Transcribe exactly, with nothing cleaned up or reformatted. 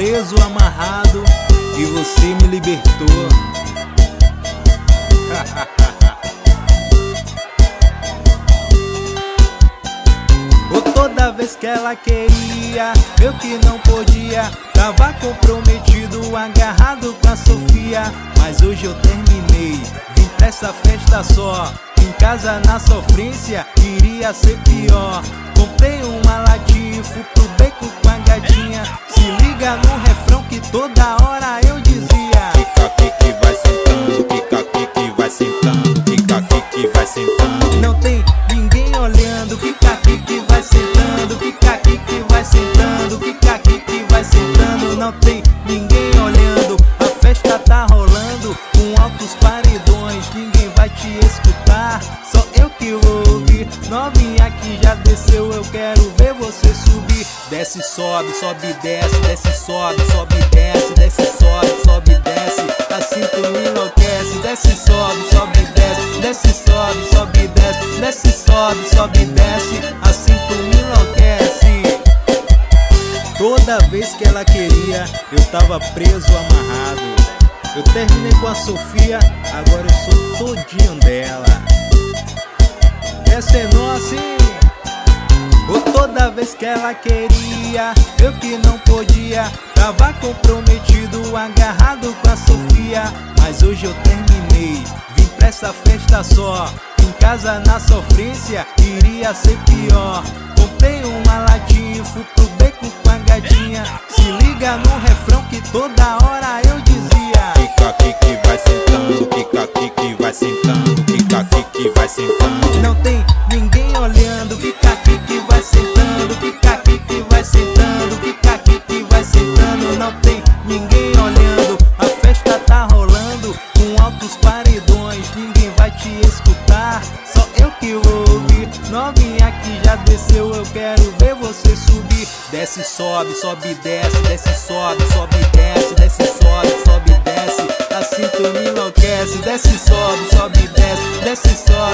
preso, amarrado, e você me libertou. Ou toda vez que ela queria, eu que não podia, tava comprometido, agarrado com a Sofia. Mas hoje eu terminei, vim pra essa festa só. Em casa na sofrência, iria ser pior. Comprei uma latinha e fui pro beco com a gatinha. Se liga no refrão que toda hora eu dizia: fica aqui que vai sentando, fica aqui que vai sentando, fica aqui que vai sentando. Não tem ninguém olhando, fica aqui que vai sentando, fica aqui que vai sentando, fica aqui que vai sentando. Não tem ninguém olhando, a festa tá rolando com altos paredões. Ninguém vai te escutar, só eu que vou ouvir. Novinha que já desceu, eu quero ver você subir. Desce, sobe, sobe, desce, desce, sobe, sobe, desce, desce, sobe, sobe, desce. Assim tu me enlouquece. Desce, sobe, sobe, desce, desce, sobe, sobe, desce, desce, sobe, sobe, desce. Assim tu me enlouquece. Toda vez que ela queria, eu tava preso, amarrado. Eu terminei com a Sofia, agora eu sou todinho dela. Essa é nossa, hein? Ou toda vez que ela queria, eu que não podia, tava comprometido, agarrado com a Sofia. Mas hoje eu terminei, vim pra essa festa só. Em casa na sofrência, iria ser pior. Comprei uma latinha e fui pro beco com a gatinha. Se liga no refrão que toda hora eu dizia: fica aqui que vai sentando, fica aqui que vai sentando, fica aqui que vai sentando. Não tem ninguém olhando, fica aqui que vai sentando, fica aqui que vai sentando, fica aqui que vai sentando. Não tem ninguém olhando, a festa tá rolando com altos paredões. Ninguém vai te escutar, só eu que vou ouvir. Novinha que já desceu, eu quero ver você subir. Desce, sobe, sobe, desce, desce, sobe, sobe, desce, desce, sobe, sobe, desce. Assim tu me enlouquece. Desce, sobe, sobe, desce, desce, sobe.